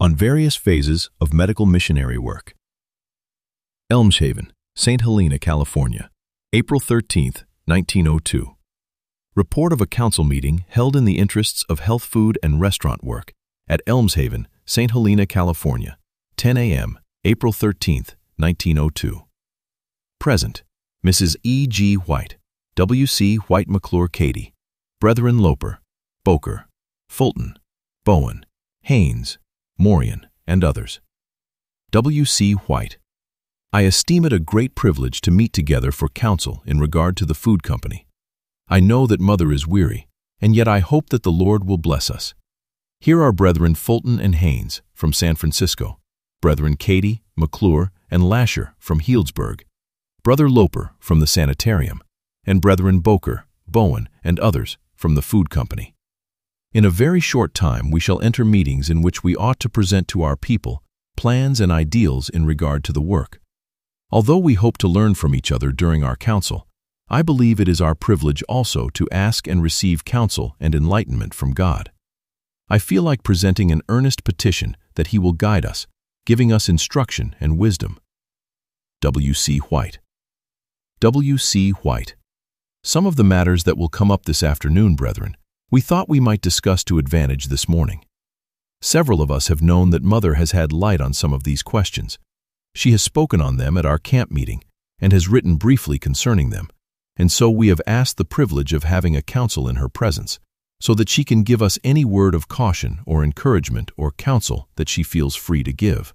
on various phases of medical missionary work. Elmshaven, St. Helena, California, April 13, 1902. Report of a council meeting held in the interests of health food and restaurant work at Elmshaven, St. Helena, California, 10 a.m., April 13, 1902. Present, Mrs. E. G. White, W. C. White McClure Cady, Brethren Loper, Boker, Fulton, Bowen, Haynes, Morian, and others. W. C. White. I esteem it a great privilege to meet together for counsel in regard to the food company. I know that Mother is weary, and yet I hope that the Lord will bless us. Here are Brethren Fulton and Haynes from San Francisco, Brethren Cady, McClure, and Lasher from Healdsburg, Brother Loper from the Sanitarium, and Brethren Boker, Bowen, and others from the food company. In a very short time we shall enter meetings in which we ought to present to our people plans and ideals in regard to the work. Although we hope to learn from each other during our counsel, I believe it is our privilege also to ask and receive counsel and enlightenment from God. I feel like presenting an earnest petition that He will guide us, giving us instruction and wisdom. W. C. White. W. C. White. Some of the matters that will come up this afternoon, brethren, we thought we might discuss to advantage this morning. Several of us have known that Mother has had light on some of these questions. She has spoken on them at our camp meeting and has written briefly concerning them, and so we have asked the privilege of having a counsel in her presence, so that she can give us any word of caution or encouragement or counsel that she feels free to give.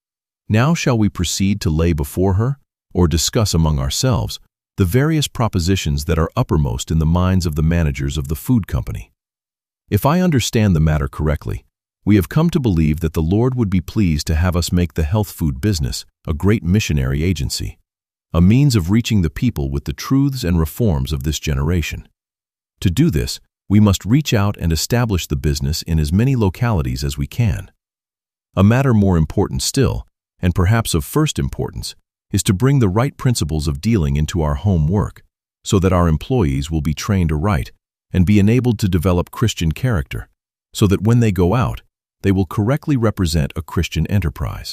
Now shall we proceed to lay before her, or discuss among ourselves, the various propositions that are uppermost in the minds of the managers of the food company. If I understand the matter correctly, we have come to believe that the Lord would be pleased to have us make the health food business a great missionary agency, a means of reaching the people with the truths and reforms of this generation. To do this, we must reach out and establish the business in as many localities as we can. A matter more important still, and perhaps of first importance, is to bring the right principles of dealing into our home work, so that our employees will be trained aright and be enabled to develop Christian character, so that when they go out, they will correctly represent a Christian enterprise.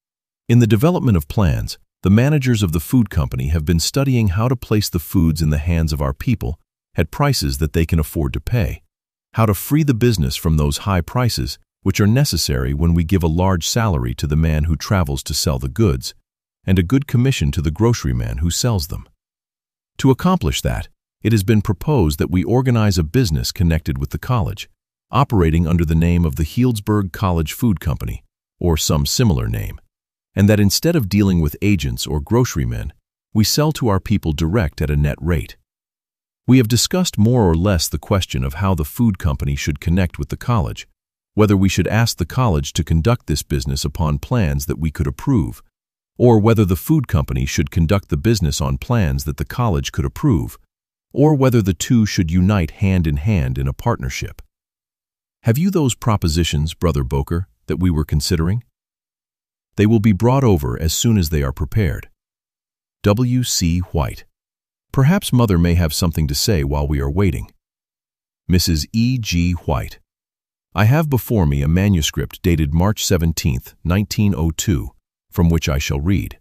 In the development of plans, the managers of the food company have been studying how to place the foods in the hands of our people at prices that they can afford to pay, how to free the business from those high prices which are necessary when we give a large salary to the man who travels to sell the goods, and a good commission to the groceryman who sells them. To accomplish that, it has been proposed that we organize a business connected with the college, operating under the name of the Healdsburg College Food Company, or some similar name, and that instead of dealing with agents or grocerymen, we sell to our people direct at a net rate. We have discussed more or less the question of how the food company should connect with the college, whether we should ask the college to conduct this business upon plans that we could approve, or whether the food company should conduct the business on plans that the college could approve, or whether the two should unite hand in a partnership. Have you those propositions, Brother Boker, that we were considering? They will be brought over as soon as they are prepared. W. C. White. Perhaps Mother may have something to say while we are waiting. Mrs. E. G. White. I have before me a manuscript dated March 17, 1902, from which I shall read.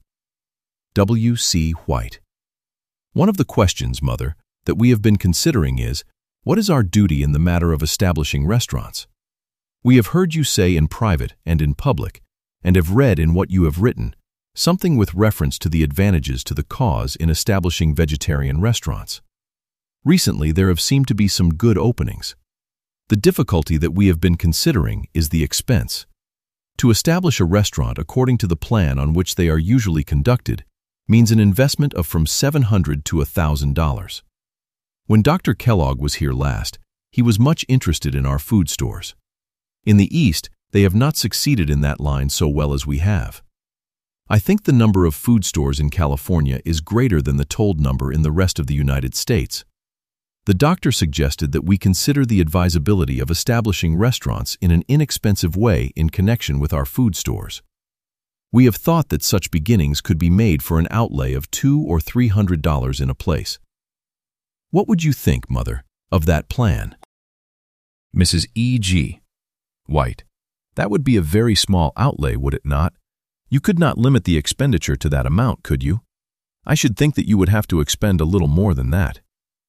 W. C. White. One of the questions, Mother, that we have been considering is, what is our duty in the matter of establishing restaurants? We have heard you say in private and in public, and have read in what you have written, something with reference to the advantages to the cause in establishing vegetarian restaurants. Recently, there have seemed to be some good openings. The difficulty that we have been considering is the expense. To establish a restaurant according to the plan on which they are usually conducted means an investment of from $700 to $1,000. When Dr. Kellogg was here last, he was much interested in our food stores. In the East, they have not succeeded in that line so well as we have. I think the number of food stores in California is greater than the told number in the rest of the United States. The doctor suggested that we consider the advisability of establishing restaurants in an inexpensive way in connection with our food stores. We have thought that such beginnings could be made for an outlay of $200 or $300 in a place. What would you think, Mother, of that plan? Mrs. E. G. White. That would be a very small outlay, would it not? You could not limit the expenditure to that amount, could you? I should think that you would have to expend a little more than that.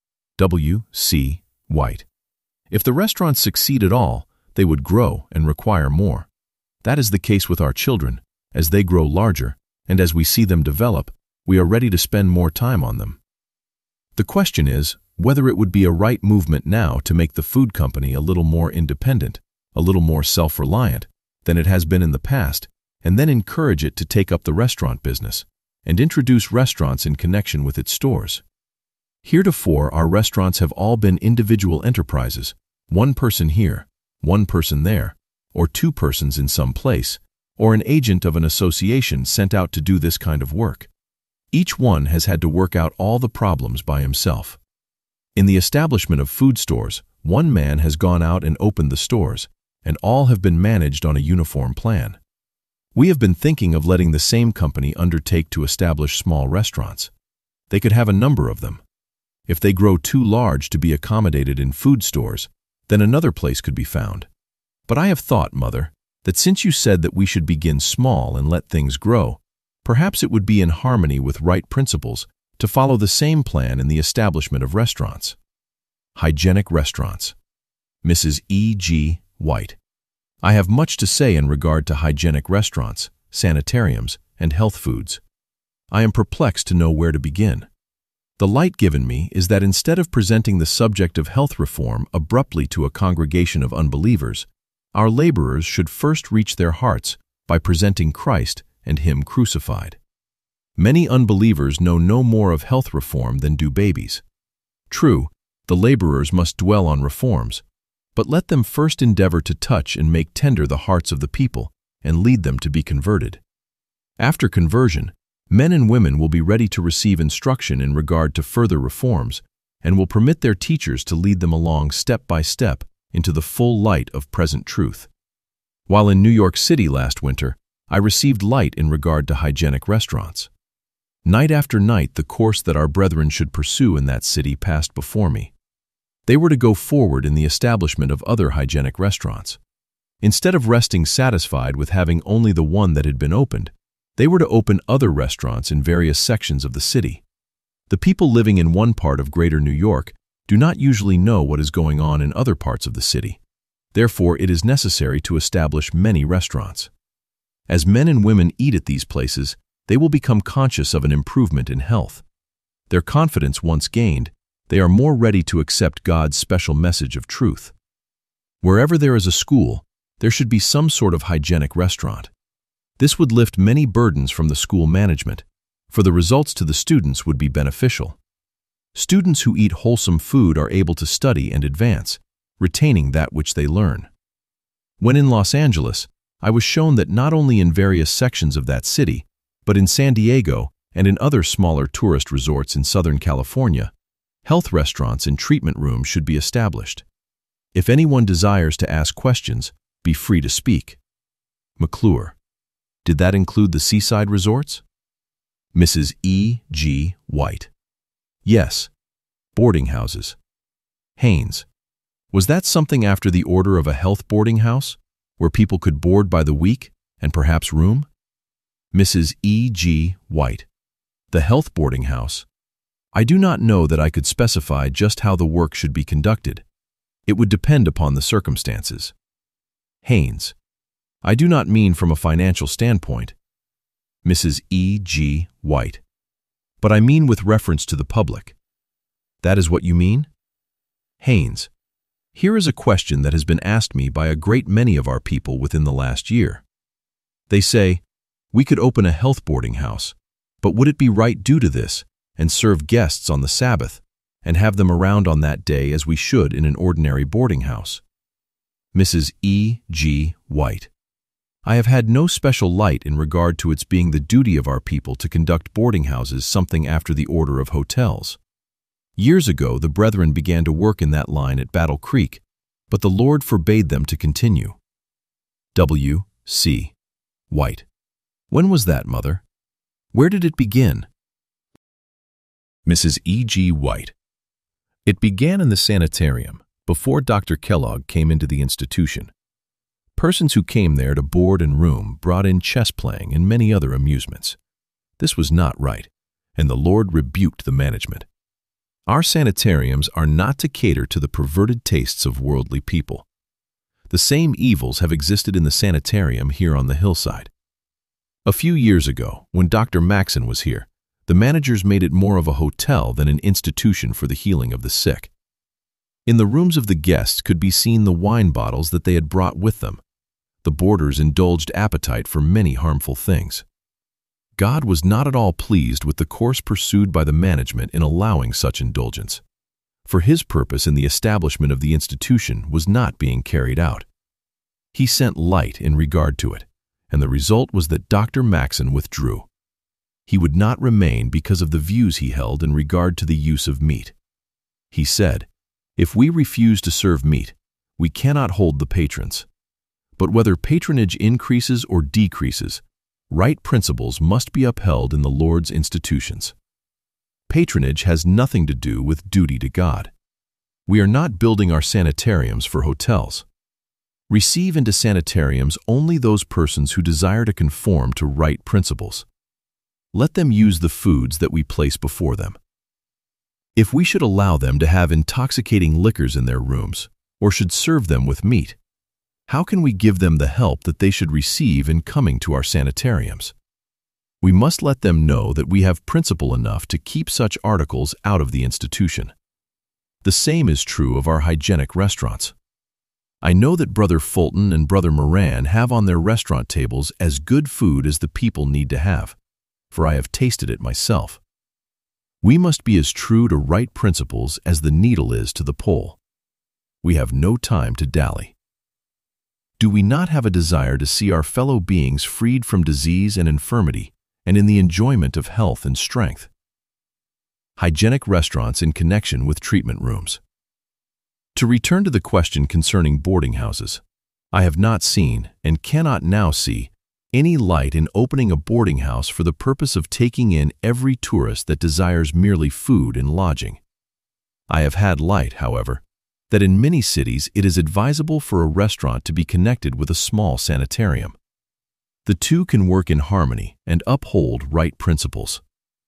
W. C. White. If the restaurants succeed at all, they would grow and require more. That is the case with our children. As they grow larger, and as we see them develop, we are ready to spend more time on them. The question is whether it would be a right movement now to make the food company a little more independent, a little more self-reliant than it has been in the past, and then encourage it to take up the restaurant business and introduce restaurants in connection with its stores. Heretofore, our restaurants have all been individual enterprises, one person here, one person there, or two persons in some place, or an agent of an association sent out to do this kind of work. Each one has had to work out all the problems by himself. In the establishment of food stores, one man has gone out and opened the stores, and all have been managed on a uniform plan. We have been thinking of letting the same company undertake to establish small restaurants. They could have a number of them. If they grow too large to be accommodated in food stores, then another place could be found. But I have thought, Mother, that since you said that we should begin small and let things grow, perhaps it would be in harmony with right principles to follow the same plan in the establishment of restaurants. Hygienic restaurants. Mrs. E. G. White. I have much to say in regard to hygienic restaurants, sanitariums, and health foods. I am perplexed to know where to begin. The light given me is that instead of presenting the subject of health reform abruptly to a congregation of unbelievers, our laborers should first reach their hearts by presenting Christ and Him crucified. Many unbelievers know no more of health reform than do babies. True, the laborers must dwell on reforms, but let them first endeavor to touch and make tender the hearts of the people and lead them to be converted. After conversion, men and women will be ready to receive instruction in regard to further reforms and will permit their teachers to lead them along step by step into the full light of present truth. While in New York City last winter, I received light in regard to hygienic restaurants. Night after night, the course that our brethren should pursue in that city passed before me. They were to go forward in the establishment of other hygienic restaurants. Instead of resting satisfied with having only the one that had been opened, they were to open other restaurants in various sections of the city. The people living in one part of Greater New York do not usually know what is going on in other parts of the city. Therefore, it is necessary to establish many restaurants. As men and women eat at these places, they will become conscious of an improvement in health. Their confidence once gained, they are more ready to accept God's special message of truth. Wherever there is a school, there should be some sort of hygienic restaurant. This would lift many burdens from the school management, for the results to the students would be beneficial. Students who eat wholesome food are able to study and advance, retaining that which they learn. When in Los Angeles, I was shown that not only in various sections of that city, but in San Diego and in other smaller tourist resorts in Southern California, health restaurants and treatment rooms should be established. If anyone desires to ask questions, be free to speak. McClure. Did that include the seaside resorts? Mrs. E. G. White. Yes. Boarding houses. Haynes. Was that something after the order of a health boarding house, where people could board by the week and perhaps room? Mrs. E. G. White. The health boarding house. I do not know that I could specify just how the work should be conducted. It would depend upon the circumstances. Haynes. I do not mean from a financial standpoint. Mrs. E. G. White. But I mean with reference to the public. That is what you mean? Haynes. Here is a question that has been asked me by a great many of our people within the last year. They say, we could open a health boarding house, but would it be right due to this and serve guests on the Sabbath and have them around on that day as we should in an ordinary boarding house? Mrs. E. G. White. I have had no special light in regard to its being the duty of our people to conduct boarding houses something after the order of hotels. Years ago, the brethren began to work in that line at Battle Creek, but the Lord forbade them to continue. W. C. White. When was that, Mother? Where did it begin? Mrs. E. G. White. It began in the sanitarium, before Dr. Kellogg came into the institution. Persons who came there to board and room brought in chess playing and many other amusements. This was not right, and the Lord rebuked the management. Our sanitariums are not to cater to the perverted tastes of worldly people. The same evils have existed in the sanitarium here on the hillside. A few years ago, when Dr. Maxon was here, the managers made it more of a hotel than an institution for the healing of the sick. In the rooms of the guests could be seen the wine bottles that they had brought with them. The boarders indulged appetite for many harmful things. God was not at all pleased with the course pursued by the management in allowing such indulgence, for His purpose in the establishment of the institution was not being carried out. He sent light in regard to it, and the result was that Dr. Maxon withdrew. He would not remain because of the views he held in regard to the use of meat. He said, "If we refuse to serve meat, we cannot hold the patrons. But whether patronage increases or decreases, right principles must be upheld in the Lord's institutions. Patronage has nothing to do with duty to God. We are not building our sanitariums for hotels. Receive into sanitariums only those persons who desire to conform to right principles. Let them use the foods that we place before them. If we should allow them to have intoxicating liquors in their rooms, or should serve them with meat, how can we give them the help that they should receive in coming to our sanitariums? We must let them know that we have principle enough to keep such articles out of the institution. The same is true of our hygienic restaurants. I know that Brother Fulton and Brother Moran have on their restaurant tables as good food as the people need to have, for I have tasted it myself. We must be as true to right principles as the needle is to the pole. We have no time to dally. Do we not have a desire to see our fellow beings freed from disease and infirmity and in the enjoyment of health and strength? Hygienic restaurants in connection with treatment rooms. To return to the question concerning boarding houses, I have not seen, and cannot now see, any light in opening a boarding house for the purpose of taking in every tourist that desires merely food and lodging. I have had light, however, that in many cities it is advisable for a restaurant to be connected with a small sanitarium. The two can work in harmony and uphold right principles.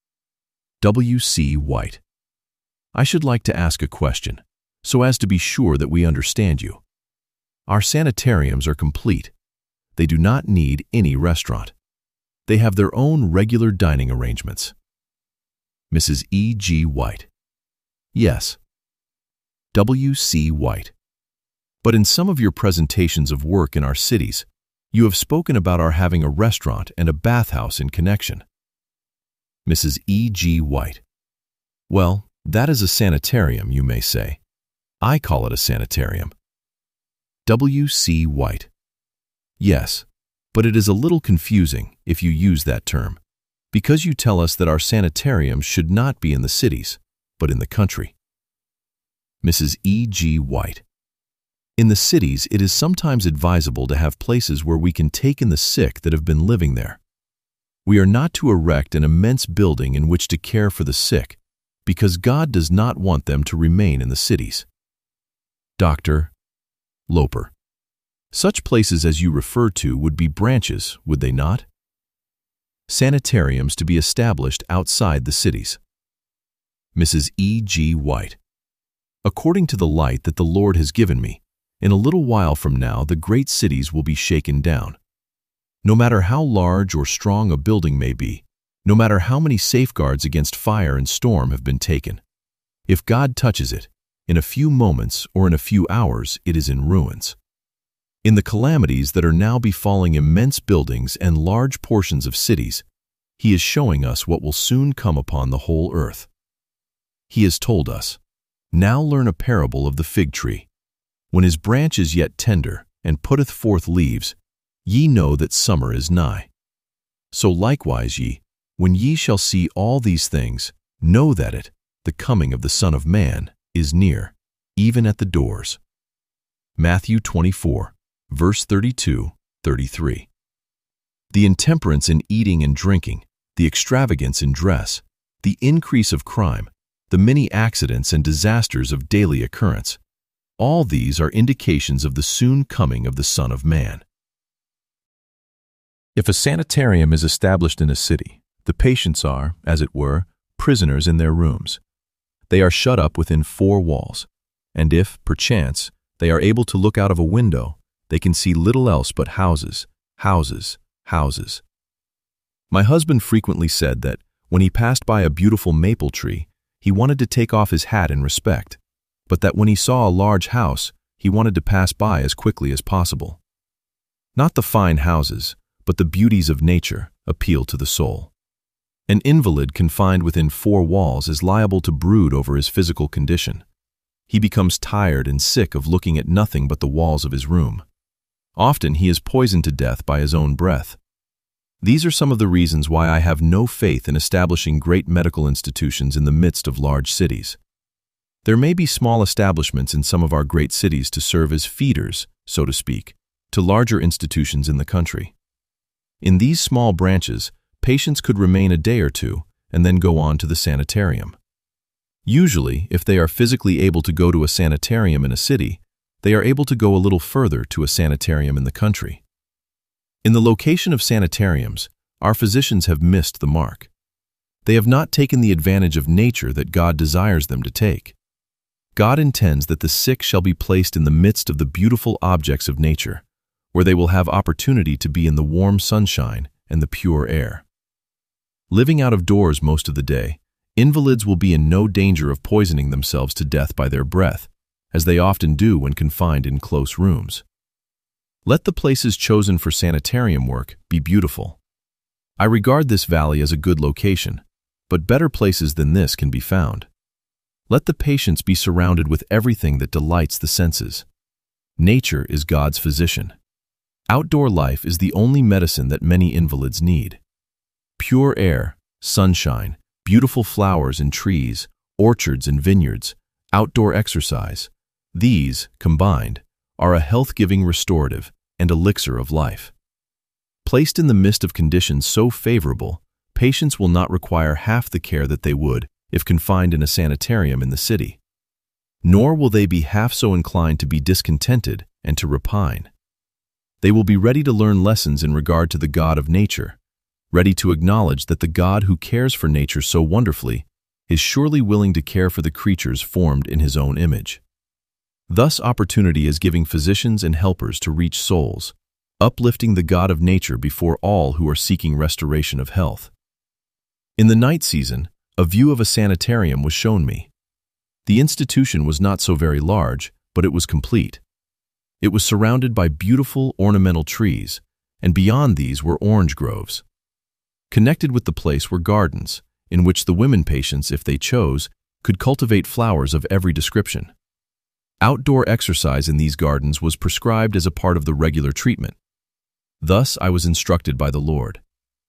W.C. White. I should like to ask a question, so as to be sure that we understand you. Our sanitariums are complete. They do not need any restaurant. They have their own regular dining arrangements. Mrs. E. G. White. Yes. W.C. White. But in some of your presentations of work in our cities, you have spoken about our having a restaurant and a bathhouse in connection. Mrs. E. G. White. Well, that is a sanitarium, you may say. I call it a sanitarium. W.C. White. Yes, but it is a little confusing if you use that term, because you tell us that our sanitariums should not be in the cities, but in the country. Mrs. E. G. White. In the cities, it is sometimes advisable to have places where we can take in the sick that have been living there. We are not to erect an immense building in which to care for the sick, because God does not want them to remain in the cities. Dr. Loper. Such places as you refer to would be branches, would they not? Sanitariums to be established outside the cities. Mrs. E. G. White. According to the light that the Lord has given me, in a little while from now the great cities will be shaken down. No matter how large or strong a building may be, no matter how many safeguards against fire and storm have been taken, if God touches it, in a few moments or in a few hours it is in ruins. In the calamities that are now befalling immense buildings and large portions of cities, He is showing us what will soon come upon the whole earth. He has told us, "Now learn a parable of the fig tree. When his branch is yet tender, and putteth forth leaves, ye know that summer is nigh. So likewise ye, when ye shall see all these things, know that it, the coming of the Son of Man, is near, even at the doors." Matthew 24, verse 32, 33. The intemperance in eating and drinking, the extravagance in dress, the increase of crime, the many accidents and disasters of daily occurrence, All these are indications of the soon coming of the Son of Man. If a sanitarium is established in a city, the patients are, as it were, prisoners in their rooms. They are shut up within 4 walls, and if, perchance, they are able to look out of a window, they can see little else but houses, houses, houses. My husband frequently said that, when he passed by a beautiful maple tree, he wanted to take off his hat in respect, but that when he saw a large house, he wanted to pass by as quickly as possible. Not the fine houses, but the beauties of nature appeal to the soul. An invalid confined within 4 walls is liable to brood over his physical condition. He becomes tired and sick of looking at nothing but the walls of his room. Often he is poisoned to death by his own breath. These are some of the reasons why I have no faith in establishing great medical institutions in the midst of large cities. There may be small establishments in some of our great cities to serve as feeders, so to speak, to larger institutions in the country. In these small branches, patients could remain a day or 2 and then go on to the sanitarium. Usually, if they are physically able to go to a sanitarium in a city, they are able to go a little further to a sanitarium in the country. In the location of sanitariums, our physicians have missed the mark. They have not taken the advantage of nature that God desires them to take. God intends that the sick shall be placed in the midst of the beautiful objects of nature, where they will have opportunity to be in the warm sunshine and the pure air. Living out of doors most of the day, invalids will be in no danger of poisoning themselves to death by their breath, as they often do when confined in close rooms. Let the places chosen for sanitarium work be beautiful. I regard this valley as a good location, but better places than this can be found. Let the patients be surrounded with everything that delights the senses. Nature is God's physician. Outdoor life is the only medicine that many invalids need. Pure air, sunshine, beautiful flowers and trees, orchards and vineyards, outdoor exercise, these, combined, are a health-giving restorative and elixir of life. Placed in the midst of conditions so favorable, patients will not require half the care that they would if confined in a sanitarium in the city. Nor will they be half so inclined to be discontented and to repine. They will be ready to learn lessons in regard to the God of nature, ready to acknowledge that the God who cares for nature so wonderfully is surely willing to care for the creatures formed in his own image. Thus opportunity is giving physicians and helpers to reach souls, uplifting the God of nature before all who are seeking restoration of health. In the night season, a view of a sanitarium was shown me. The institution was not so very large, but it was complete. It was surrounded by beautiful ornamental trees, and beyond these were orange groves. Connected with the place were gardens, in which the women patients, if they chose, could cultivate flowers of every description. Outdoor exercise in these gardens was prescribed as a part of the regular treatment. Thus I was instructed by the Lord.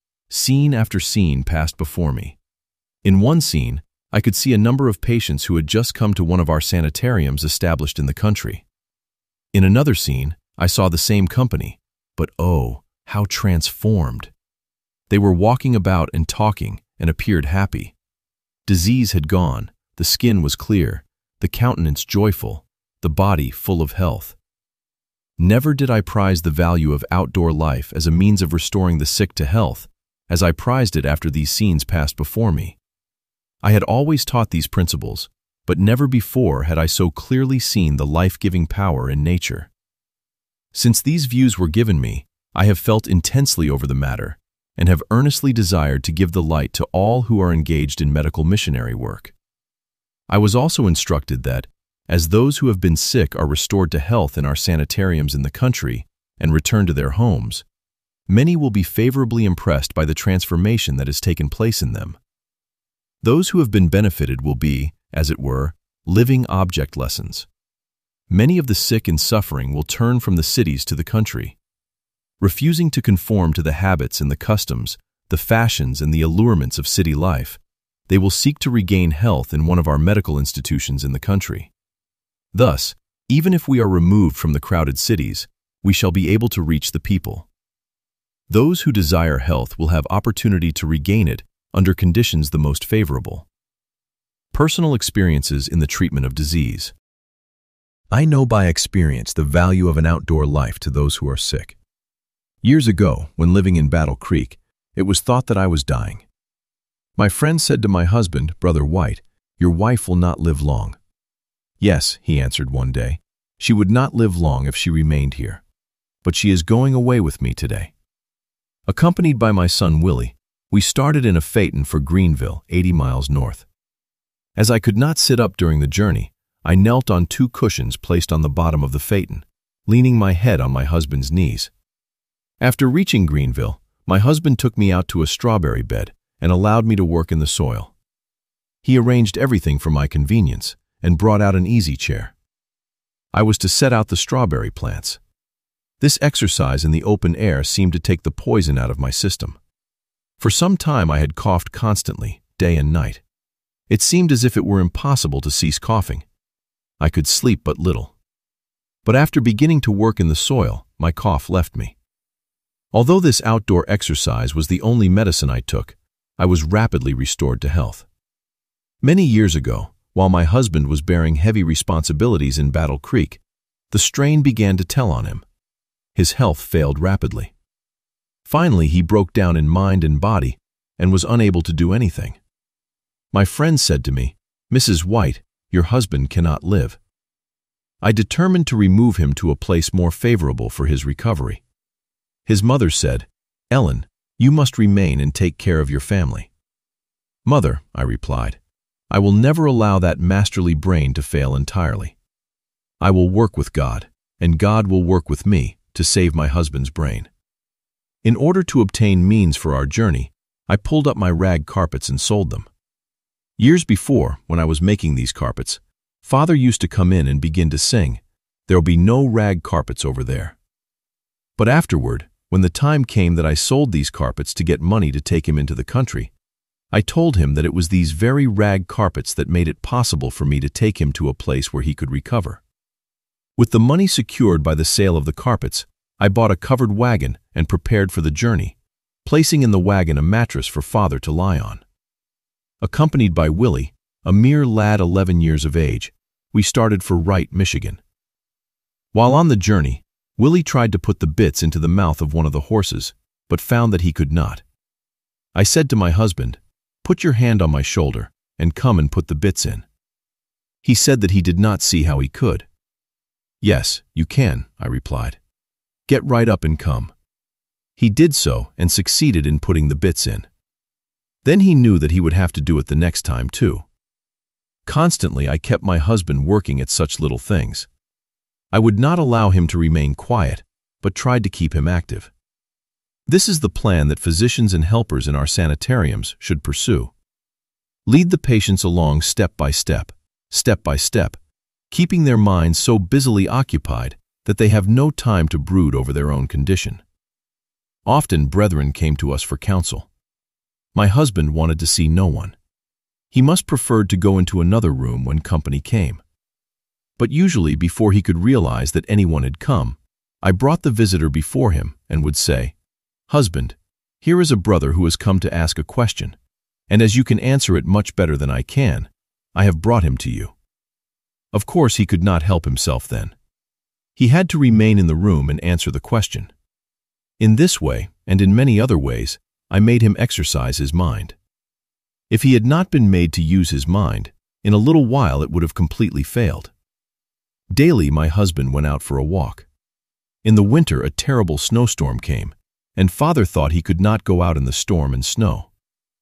Scene after scene passed before me. In one scene, I could see a number of patients who had just come to one of our sanitariums established in the country. In another scene, I saw the same company, but oh, how transformed! They were walking about and talking and appeared happy. Disease had gone, the skin was clear, the countenance joyful, the body full of health. Never did I prize the value of outdoor life as a means of restoring the sick to health, as I prized it after these scenes passed before me. I had always taught these principles, but never before had I so clearly seen the life-giving power in nature. Since these views were given me, I have felt intensely over the matter and have earnestly desired to give the light to all who are engaged in medical missionary work. I was also instructed that, as those who have been sick are restored to health in our sanitariums in the country and return to their homes, many will be favorably impressed by the transformation that has taken place in them. Those who have been benefited will be, as it were, living object lessons. Many of the sick and suffering will turn from the cities to the country. Refusing to conform to the habits and the customs, the fashions and the allurements of city life, they will seek to regain health in one of our medical institutions in the country. Thus, even if we are removed from the crowded cities, we shall be able to reach the people. Those who desire health will have opportunity to regain it under conditions the most favorable. Personal experiences in the treatment of disease. I know by experience the value of an outdoor life to those who are sick. Years ago, when living in Battle Creek, it was thought that I was dying. My friend said to my husband, Brother White, "Your wife will not live long." "Yes," he answered one day, "she would not live long if she remained here. But she is going away with me today." Accompanied by my son Willie, we started in a phaeton for Greenville, 80 miles north. As I could not sit up during the journey, I knelt on 2 cushions placed on the bottom of the phaeton, leaning my head on my husband's knees. After reaching Greenville, my husband took me out to a strawberry bed and allowed me to work in the soil. He arranged everything for my convenience and brought out an easy chair. I was to set out the strawberry plants. This exercise in the open air seemed to take the poison out of my system. For some time I had coughed constantly, day and night. It seemed as if it were impossible to cease coughing. I could sleep but little. But after beginning to work in the soil, my cough left me. Although this outdoor exercise was the only medicine I took, I was rapidly restored to health. Many years ago, while my husband was bearing heavy responsibilities in Battle Creek, the strain began to tell on him. His health failed rapidly. Finally, he broke down in mind and body and was unable to do anything. My friend said to me, "Mrs. White, your husband cannot live." I determined to remove him to a place more favorable for his recovery. His mother said, "Ellen, you must remain and take care of your family." "Mother," I replied, "I will never allow that masterly brain to fail entirely. I will work with God, and God will work with me to save my husband's brain." In order to obtain means for our journey, I pulled up my rag carpets and sold them. Years before, when I was making these carpets, Father used to come in and begin to sing, "There'll be no rag carpets over there." But afterward, when the time came that I sold these carpets to get money to take him into the country, I told him that it was these very rag carpets that made it possible for me to take him to a place where he could recover. With the money secured by the sale of the carpets, I bought a covered wagon and prepared for the journey, placing in the wagon a mattress for Father to lie on. Accompanied by Willie, a mere lad 11 years of age, we started for Wright, Michigan. While on the journey, Willie tried to put the bits into the mouth of one of the horses, but found that he could not. I said to my husband, "Put your hand on my shoulder and come and put the bits in." He said that he did not see how he could. "Yes, you can," I replied. "Get right up and come." He did so and succeeded in putting the bits in. Then he knew that he would have to do it the next time too. Constantly I kept my husband working at such little things. I would not allow him to remain quiet, but tried to keep him active. This is the plan that physicians and helpers in our sanitariums should pursue. Lead the patients along step by step, keeping their minds so busily occupied that they have no time to brood over their own condition. Often brethren came to us for counsel. My husband wanted to see no one. He must preferred to go into another room when company came. But usually before he could realize that anyone had come, I brought the visitor before him and would say, "Husband, here is a brother who has come to ask a question, and as you can answer it much better than I can, I have brought him to you." Of course he could not help himself then. He had to remain in the room and answer the question. In this way, and in many other ways, I made him exercise his mind. If he had not been made to use his mind, in a little while it would have completely failed. Daily my husband went out for a walk. In the winter a terrible snowstorm came, and Father thought he could not go out in the storm and snow.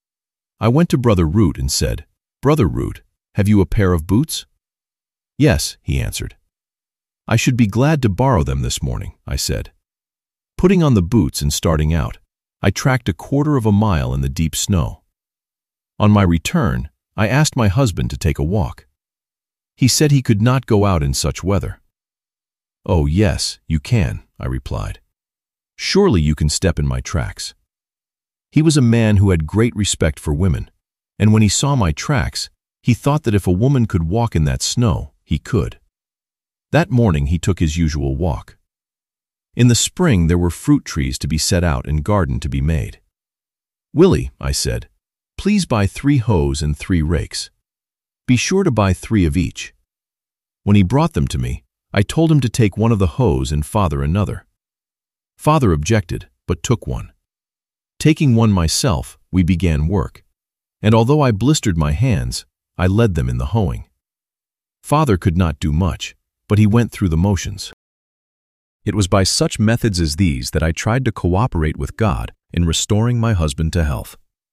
I went to Brother Root and said, "Brother Root, have you a pair of boots?" "Yes," he answered. "I should be glad to borrow them this morning," I said. Putting on the boots and starting out, I tracked 1/4 of a mile in the deep snow. On my return, I asked my husband to take a walk. He said he could not go out in such weather. "Oh yes, you can," I replied. "Surely you can step in my tracks." He was a man who had great respect for women, and when he saw my tracks, he thought that if a woman could walk in that snow, he could. That morning he took his usual walk. In the spring there were fruit trees to be set out and garden to be made. "Willie," I said, "please buy 3 hoes and 3 rakes. Be sure to buy 3 of each." When he brought them to me, I told him to take one of the hose and Father another. Father objected, but took one. Taking one myself, we began work, and although I blistered my hands, I led them in the hoeing. Father could not do much, but he went through the motions. It was by such methods as these that I tried to cooperate with God in restoring my husband to health.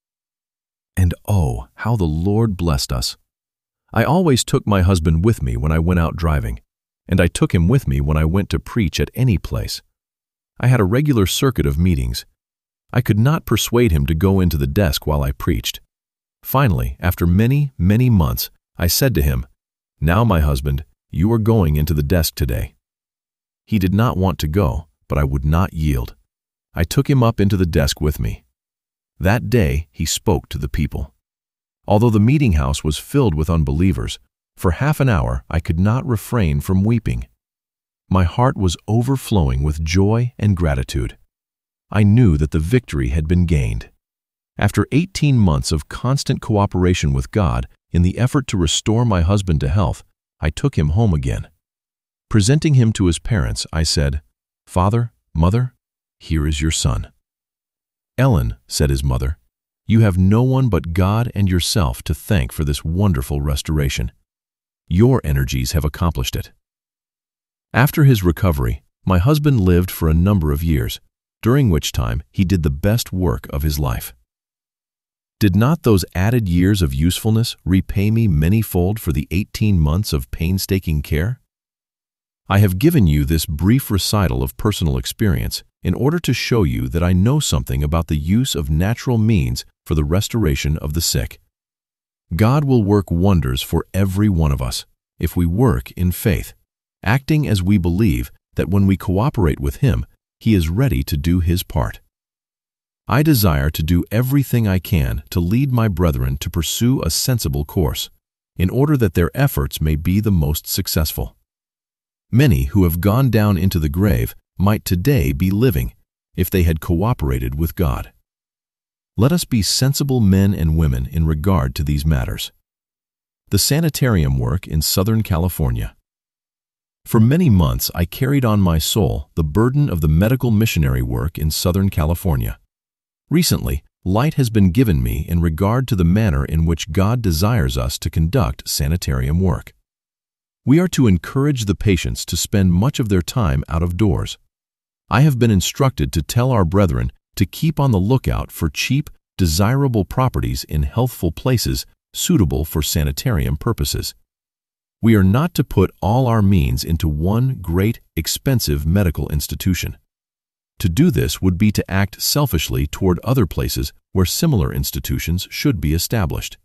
And oh, how the Lord blessed us. I always took my husband with me when I went out driving, and I took him with me when I went to preach at any place. I had a regular circuit of meetings. I could not persuade him to go into the desk while I preached. Finally, after many, many months, I said to him, "Now, my husband, you are going into the desk today." He did not want to go, but I would not yield. I took him up into the desk with me. That day, he spoke to the people. Although the meeting house was filled with unbelievers, for half an hour I could not refrain from weeping. My heart was overflowing with joy and gratitude. I knew that the victory had been gained. After 18 months of constant cooperation with God in the effort to restore my husband to health, I took him home again. Presenting him to his parents, I said, "Father, Mother, here is your son." "Ellen," said his mother, "you have no one but God and yourself to thank for this wonderful restoration. Your energies have accomplished it." After his recovery, my husband lived for a number of years, during which time he did the best work of his life. Did not those added years of usefulness repay me manyfold for the 18 months of painstaking care? I have given you this brief recital of personal experience in order to show you that I know something about the use of natural means for the restoration of the sick. God will work wonders for every one of us if we work in faith, acting as we believe that when we cooperate with Him, He is ready to do His part. I desire to do everything I can to lead my brethren to pursue a sensible course, in order that their efforts may be the most successful. Many who have gone down into the grave might today be living if they had cooperated with God. Let us be sensible men and women in regard to these matters. The sanitarium work in Southern California. For many months I carried on my soul the burden of the medical missionary work in Southern California. Recently, light has been given me in regard to the manner in which God desires us to conduct sanitarium work. We are to encourage the patients to spend much of their time out of doors. I have been instructed to tell our brethren to keep on the lookout for cheap, desirable properties in healthful places suitable for sanitarium purposes. We are not to put all our means into one great, expensive medical institution. To do this would be to act selfishly toward other places where similar institutions should be established.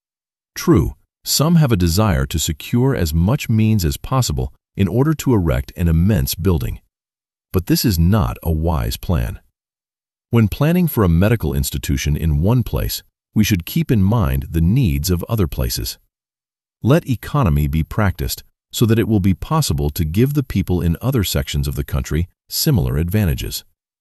True, some have a desire to secure as much means as possible in order to erect an immense building. But this is not a wise plan. When planning for a medical institution in one place, we should keep in mind the needs of other places. Let economy be practiced so that it will be possible to give the people in other sections of the country similar advantages.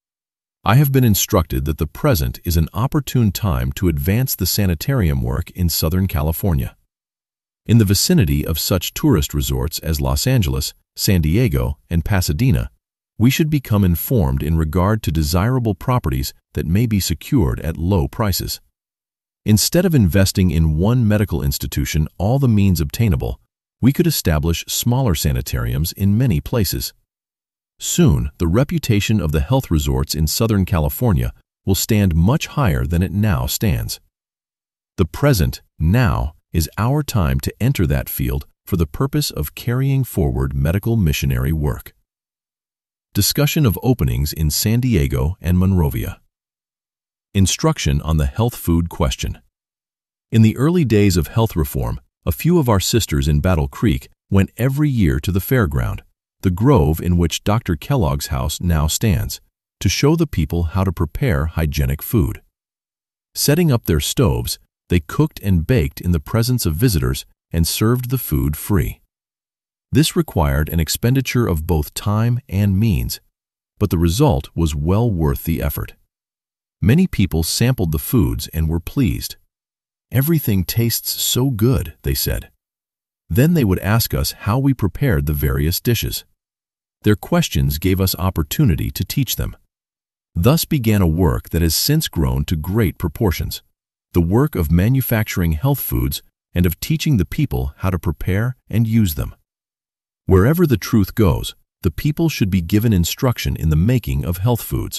I have been instructed that the present is an opportune time to advance the sanitarium work in Southern California. In the vicinity of such tourist resorts as Los Angeles, San Diego, and Pasadena, we should become informed in regard to desirable properties that may be secured at low prices. Instead of investing in one medical institution all the means obtainable, we could establish smaller sanitariums in many places. Soon, the reputation of the health resorts in Southern California will stand much higher than it now stands. The present, now, is our time to enter that field for the purpose of carrying forward medical missionary work. Discussion of openings in San Diego and Monrovia. Instruction on the health food question. In the early days of health reform, a few of our sisters in Battle Creek went every year to the fairground, the grove in which Dr. Kellogg's house now stands, to show the people how to prepare hygienic food. Setting up their stoves, they cooked and baked in the presence of visitors and served the food free. This required an expenditure of both time and means, but the result was well worth the effort. Many people sampled the foods and were pleased. "Everything tastes so good," they said. Then they would ask us how we prepared the various dishes. Their questions gave us opportunity to teach them. Thus began a work that has since grown to great proportions, the work of manufacturing health foods and of teaching the people how to prepare and use them. Wherever the truth goes, the people should be given instruction in the making of health foods.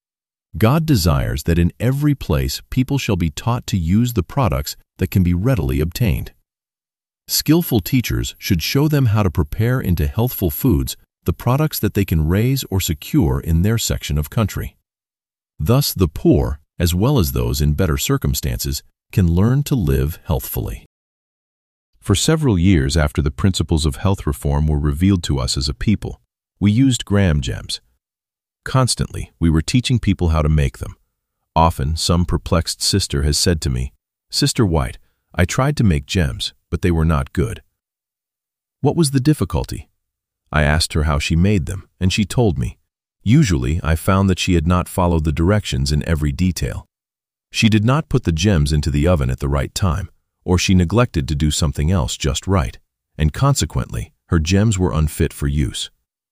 God desires that in every place people shall be taught to use the products that can be readily obtained. Skillful teachers should show them how to prepare into healthful foods the products that they can raise or secure in their section of country. Thus, the poor, as well as those in better circumstances, can learn to live healthfully. For several years after the principles of health reform were revealed to us as a people, we used Gram gems. Constantly, we were teaching people how to make them. Often, some perplexed sister has said to me, "Sister White, I tried to make gems, but they were not good." What was the difficulty? I asked her how she made them, and she told me. Usually, I found that she had not followed the directions in every detail. She did not put the gems into the oven at the right time, or she neglected to do something else just right, and consequently, her gems were unfit for use.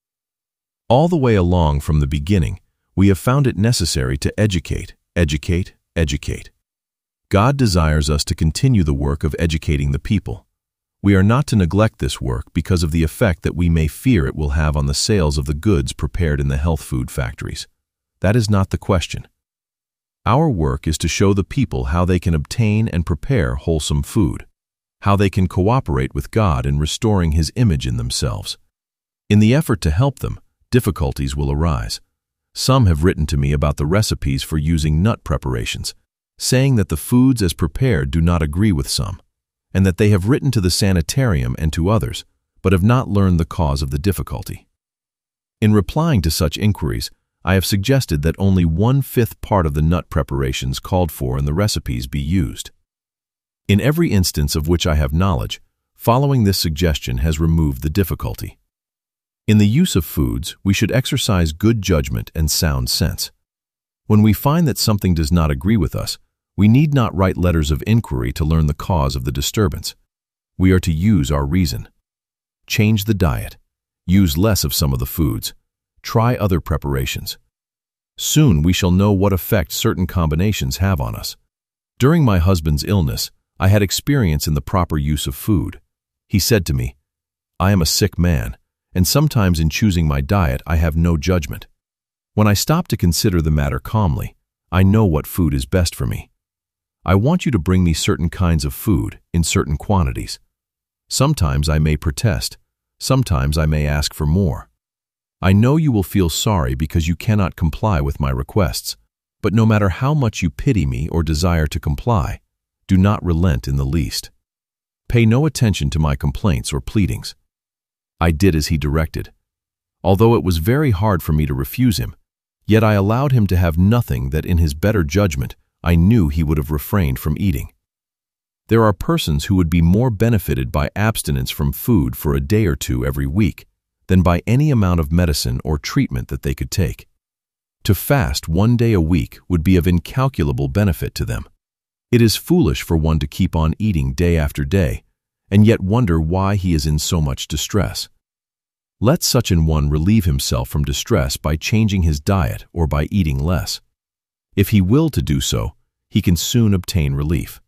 All the way along from the beginning, we have found it necessary to educate, educate, educate. God desires us to continue the work of educating the people. We are not to neglect this work because of the effect that we may fear it will have on the sales of the goods prepared in the health food factories. That is not the question. Our work is to show the people how they can obtain and prepare wholesome food, how they can cooperate with God in restoring His image in themselves. In the effort to help them, difficulties will arise. Some have written to me about the recipes for using nut preparations, saying that the foods as prepared do not agree with some, and that they have written to the sanitarium and to others, but have not learned the cause of the difficulty. In replying to such inquiries, I have suggested that only 1/5 part of the nut preparations called for in the recipes be used. In every instance of which I have knowledge, following this suggestion has removed the difficulty. In the use of foods, we should exercise good judgment and sound sense. When we find that something does not agree with us, we need not write letters of inquiry to learn the cause of the disturbance. We are to use our reason. Change the diet. Use less of some of the foods. Try other preparations. Soon we shall know what effect certain combinations have on us. During my husband's illness, I had experience in the proper use of food. He said to me, "I am a sick man, and sometimes in choosing my diet I have no judgment. When I stop to consider the matter calmly, I know what food is best for me. I want you to bring me certain kinds of food in certain quantities. Sometimes I may protest, sometimes I may ask for more. I know you will feel sorry because you cannot comply with my requests, but no matter how much you pity me or desire to comply, do not relent in the least. Pay no attention to my complaints or pleadings." I did as he directed. Although it was very hard for me to refuse him, yet I allowed him to have nothing that in his better judgment I knew he would have refrained from eating. There are persons who would be more benefited by abstinence from food for a day or two every week than by any amount of medicine or treatment that they could take. To fast 1 day a week would be of incalculable benefit to them. It is foolish for one to keep on eating day after day, and yet wonder why he is in so much distress. Let such an one relieve himself from distress by changing his diet or by eating less. If he will to do so, he can soon obtain relief.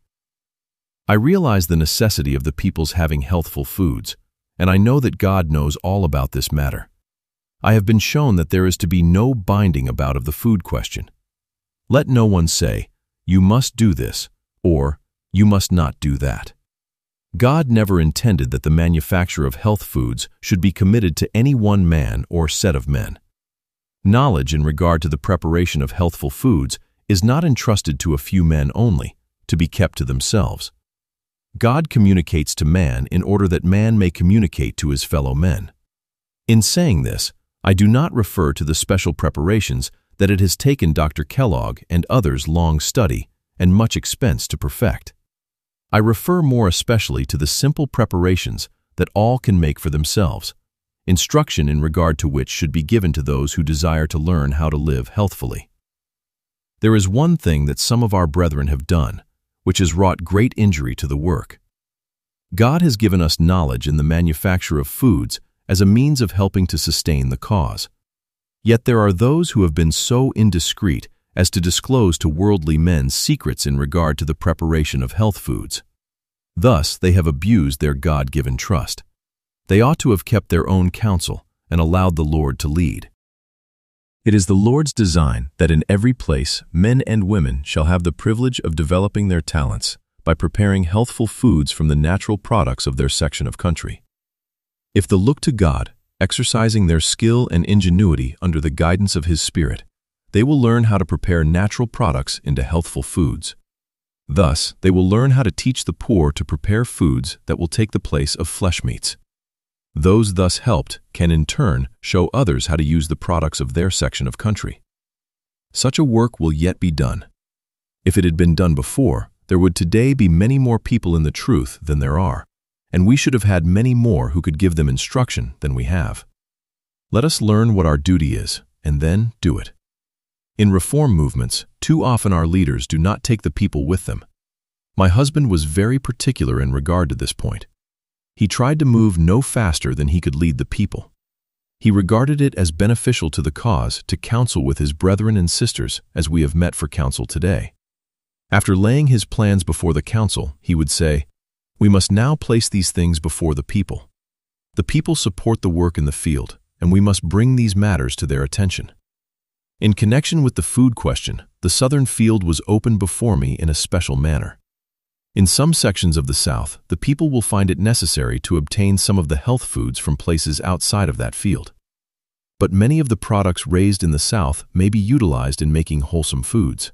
I realize the necessity of the people's having healthful foods, and I know that God knows all about this matter. I have been shown that there is to be no binding about of the food question. Let no one say, "You must do this," or "You must not do that." God never intended that the manufacture of health foods should be committed to any one man or set of men. Knowledge in regard to the preparation of healthful foods is not entrusted to a few men only, to be kept to themselves. God communicates to man in order that man may communicate to his fellow men. In saying this, I do not refer to the special preparations that it has taken Dr. Kellogg and others long study and much expense to perfect. I refer more especially to the simple preparations that all can make for themselves, instruction in regard to which should be given to those who desire to learn how to live healthfully. There is one thing that some of our brethren have done, which has wrought great injury to the work. God has given us knowledge in the manufacture of foods as a means of helping to sustain the cause. Yet there are those who have been so indiscreet as to disclose to worldly men secrets in regard to the preparation of health foods. Thus, they have abused their God-given trust. They ought to have kept their own counsel and allowed the Lord to lead. It is the Lord's design that in every place men and women shall have the privilege of developing their talents by preparing healthful foods from the natural products of their section of country. If they look to God, exercising their skill and ingenuity under the guidance of His Spirit, they will learn how to prepare natural products into healthful foods. Thus, they will learn how to teach the poor to prepare foods that will take the place of flesh meats. Those thus helped can in turn show others how to use the products of their section of country. Such a work will yet be done. If it had been done before, there would today be many more people in the truth than there are, and we should have had many more who could give them instruction than we have. Let us learn what our duty is, and then do it. In reform movements, too often our leaders do not take the people with them. My husband was very particular in regard to this point. He tried to move no faster than he could lead the people. He regarded it as beneficial to the cause to counsel with his brethren and sisters as we have met for counsel today. After laying his plans before the council, he would say, "We must now place these things before the people. The people support the work in the field, and we must bring these matters to their attention." In connection with the food question, the southern field was opened before me in a special manner. In some sections of the South, the people will find it necessary to obtain some of the health foods from places outside of that field. But many of the products raised in the South may be utilized in making wholesome foods.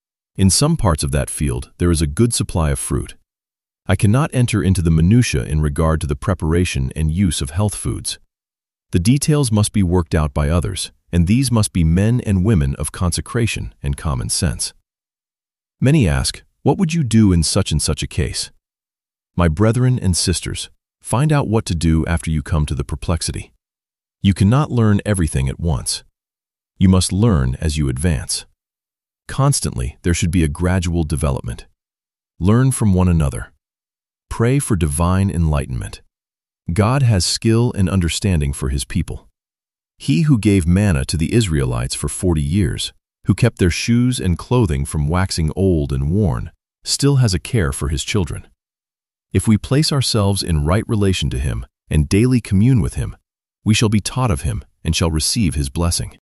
In some parts of that field, there is a good supply of fruit. I cannot enter into the minutiae in regard to the preparation and use of health foods. The details must be worked out by others, and these must be men and women of consecration and common sense. Many ask, what would you do in such and such a case? My brethren and sisters, find out what to do after you come to the perplexity. You cannot learn everything at once. You must learn as you advance. Constantly, there should be a gradual development. Learn from one another. Pray for divine enlightenment. God has skill and understanding for His people. He who gave manna to the Israelites for 40 years, who kept their shoes and clothing from waxing old and worn, still has a care for His children. If we place ourselves in right relation to Him and daily commune with Him, we shall be taught of Him and shall receive His blessing.